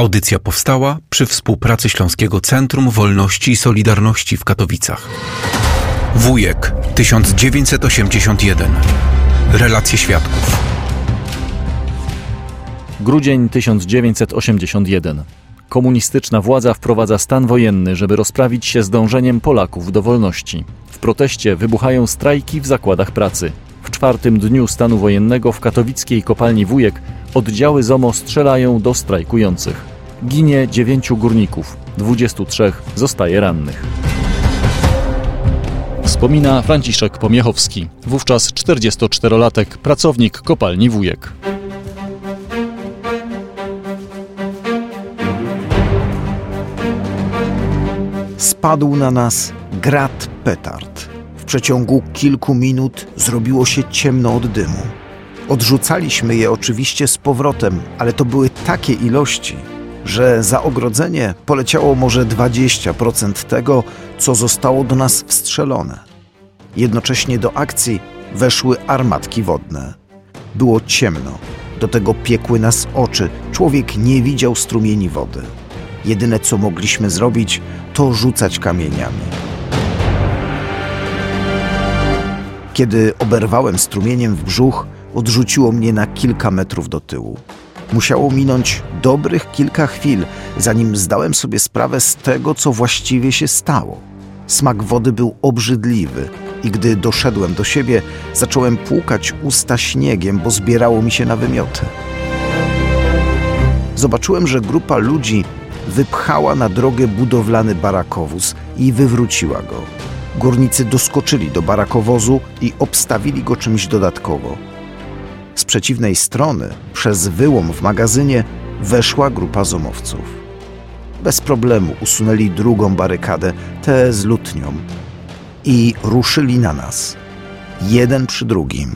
Audycja powstała przy współpracy Śląskiego Centrum Wolności i Solidarności w Katowicach. Wujek 1981. Relacje świadków. Grudzień 1981. Komunistyczna władza wprowadza stan wojenny, żeby rozprawić się z dążeniem Polaków do wolności. W proteście wybuchają strajki w zakładach pracy. W czwartym dniu stanu wojennego w katowickiej kopalni Wujek oddziały ZOMO strzelają do strajkujących. Ginie 9 górników, 23 zostaje rannych. Wspomina Franciszek Pomiechowski, wówczas 44-latek, pracownik kopalni Wujek. Spadł na nas grad petard. W przeciągu kilku minut zrobiło się ciemno od dymu. Odrzucaliśmy je oczywiście z powrotem, ale to były takie ilości, że za ogrodzenie poleciało może 20% tego, co zostało do nas wstrzelone. Jednocześnie do akcji weszły armatki wodne. Było ciemno, do tego piekły nas oczy, człowiek nie widział strumieni wody. Jedyne, co mogliśmy zrobić, to rzucać kamieniami. Kiedy oberwałem strumieniem w brzuch, odrzuciło mnie na kilka metrów do tyłu. Musiało minąć dobrych kilka chwil, zanim zdałem sobie sprawę z tego, co właściwie się stało. Smak wody był obrzydliwy i gdy doszedłem do siebie, zacząłem płukać usta śniegiem, bo zbierało mi się na wymioty. Zobaczyłem, że grupa ludzi wypchała na drogę budowlany barakowóz i wywróciła go. Górnicy doskoczyli do barakowozu i obstawili go czymś dodatkowo. Z przeciwnej strony, przez wyłom w magazynie, weszła grupa zomowców. Bez problemu usunęli drugą barykadę, tę z lutnią, i ruszyli na nas, jeden przy drugim.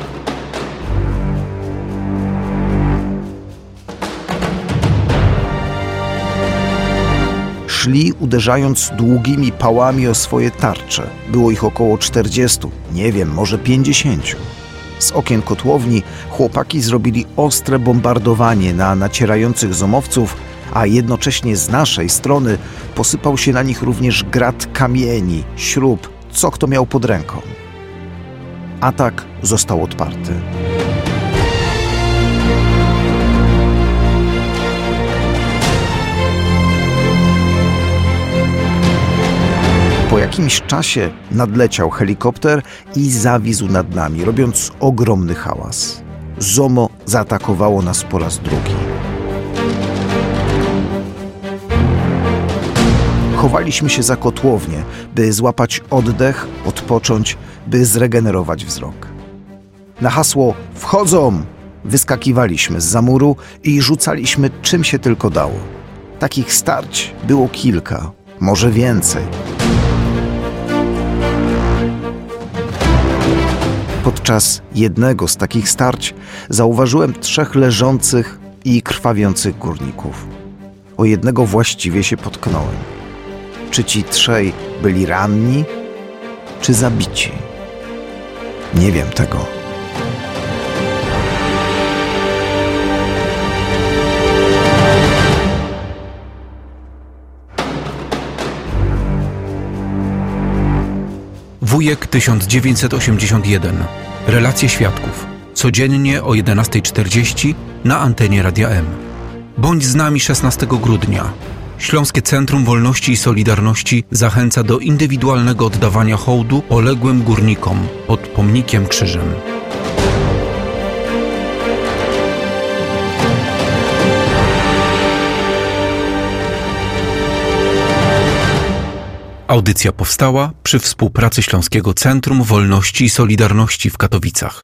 Szli, uderzając długimi pałami o swoje tarcze. Było ich około 40, nie wiem, może 50. Z okien kotłowni chłopaki zrobili ostre bombardowanie na nacierających zomowców, a jednocześnie z naszej strony posypał się na nich również grad kamieni, śrub, co kto miał pod ręką. Atak został odparty. Po jakimś czasie nadleciał helikopter i zawisł nad nami, robiąc ogromny hałas. ZOMO zaatakowało nas po raz drugi. Chowaliśmy się za kotłownię, by złapać oddech, odpocząć, by zregenerować wzrok. Na hasło „Wchodzą!” wyskakiwaliśmy zza muru i rzucaliśmy czym się tylko dało. Takich starć było kilka, może więcej. Podczas jednego z takich starć zauważyłem 3 leżących i krwawiących górników. O jednego właściwie się potknąłem. Czy ci 3 byli ranni, czy zabici? Nie wiem tego. Wujek 1981. Relacje świadków. Codziennie o 11:40 na antenie Radia M. Bądź z nami 16 grudnia. Śląskie Centrum Wolności i Solidarności zachęca do indywidualnego oddawania hołdu poległym górnikom pod pomnikiem krzyżem. Audycja powstała przy współpracy Śląskiego Centrum Wolności i Solidarności w Katowicach.